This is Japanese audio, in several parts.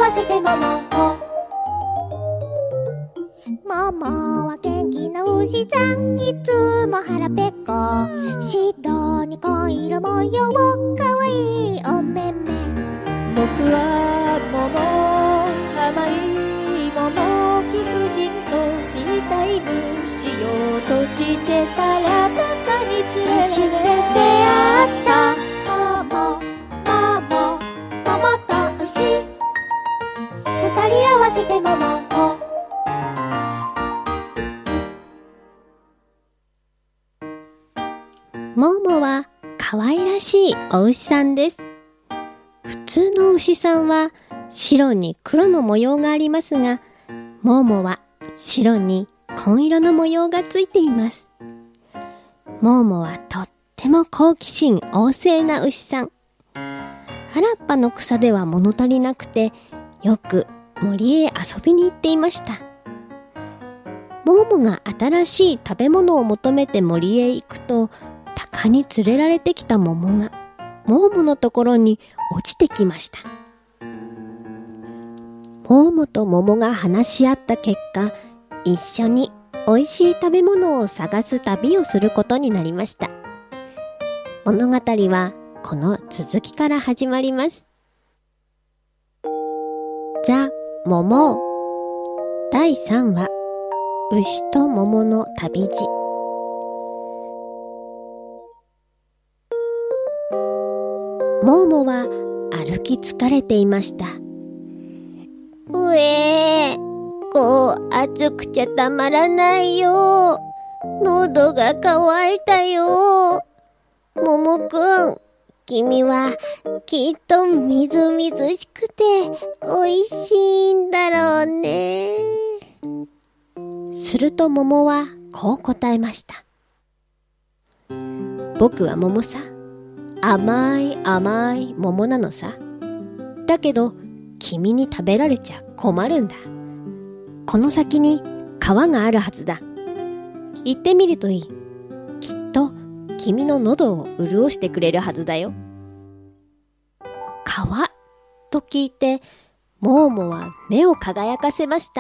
わせてももももは元気な牛さん、いつも腹ペコ、白に紺色模様、かわいいお目目。 僕は桃、甘い桃、貴婦人とティータイムしようとしてたら鷹にそ連れられして出会った桃と牛、二人合わせて桃。 モモは可愛らしいお牛さんです。普通の牛さんは白に黒の模様がありますが、モモは白に紺色の模様がついています。モモはとっても好奇心旺盛な牛さん。原っぱの草では物足りなくて、よく森へ遊びに行っていました。モモが新しい食べ物を求めて森へ行くと、鷹に連れられてきた桃がモーモのところに落ちてきました。モーモと桃が話し合った結果、一緒に美味しい食べ物を探す旅をすることになりました。物語はこの続きから始まります。ザ・桃第3話、牛と桃の旅路。モーモは歩き疲れていました。暑くちゃたまらないよ。喉が渇いたよ。モモくん、君はきっとみずみずしくておいしいんだろうね。するとモモはこう答えました。僕は桃さ。甘い甘い桃なのさ。だけど君に食べられちゃ困るんだ。この先に川があるはずだ。行ってみるといい。きっと君の喉を潤してくれるはずだよ。川と聞いて、モーモは目を輝かせました。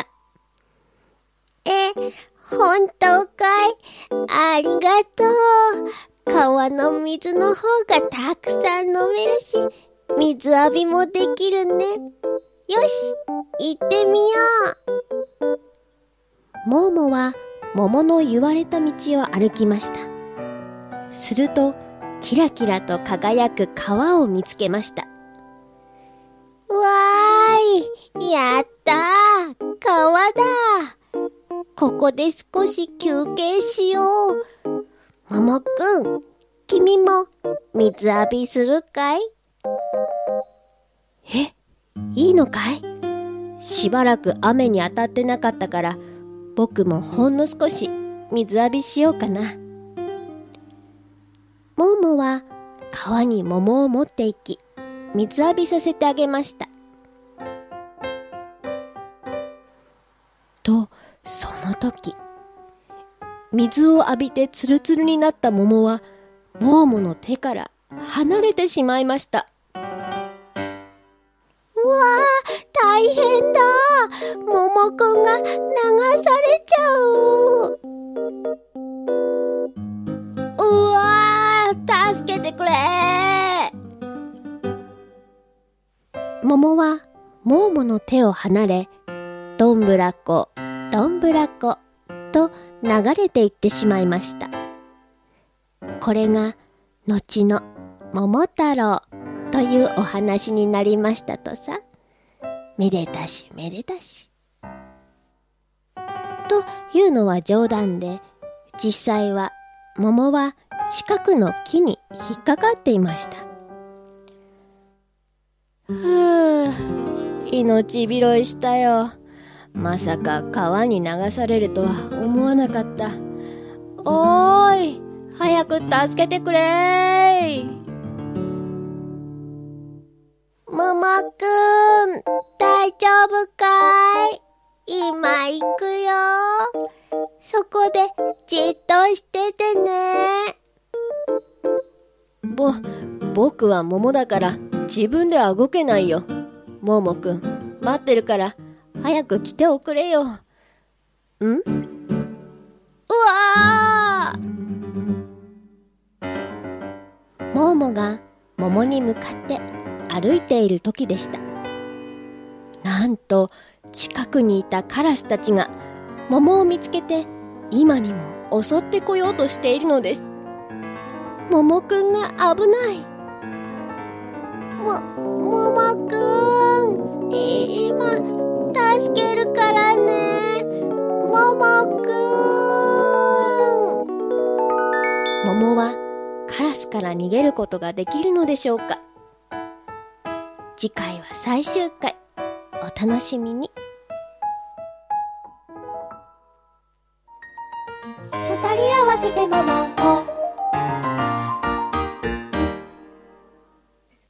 本当かい？ありがとう。川の水の方がたくさん飲めるし、水浴びもできるね。よし、行ってみよう。モーモは桃の言われた道を歩きました。すると、キラキラと輝く川を見つけました。わーい、やったー、川だ。ここで少し休憩しよう。モモくん、君も水浴びするかい？いいのかい？しばらく雨に当たってなかったから、僕もほんの少し水浴びしようかな。モーモは川に桃を持って行き、水浴びさせてあげました。と、その時、水を浴びてツルツルになった桃は、モーモの手から離れてしまいました。うわー、大変だ。モモくんが流されちゃう。うわー、助けてくれー。桃はモーモの手を離れ、どんぶらこ、どんぶらこと流れていってしまいました。これが後の桃太郎というお話になりましたとさ。めでたしめでたし。というのは冗談で、実際は桃は近くの木に引っかかっていました。命拾いしたよ。まさか川に流されるとは思わなかった。おーい、早く助けてくれー。モモくん、大丈夫かい？今行くよ。そこでじっとしててね。僕は桃だから自分では動けないよ。モモくん、 待ってるから早く来ておくれよ。ん？うわー！モーモが桃に向かって歩いている時でした。なんと近くにいたカラスたちが桃を見つけて今にも襲ってこようとしているのです。桃くんが危ない。桃くん、今助けるからね。桃くん。桃はカラスから逃げることができるのでしょうか。次回は最終回、お楽しみに。 二人合わせて桃を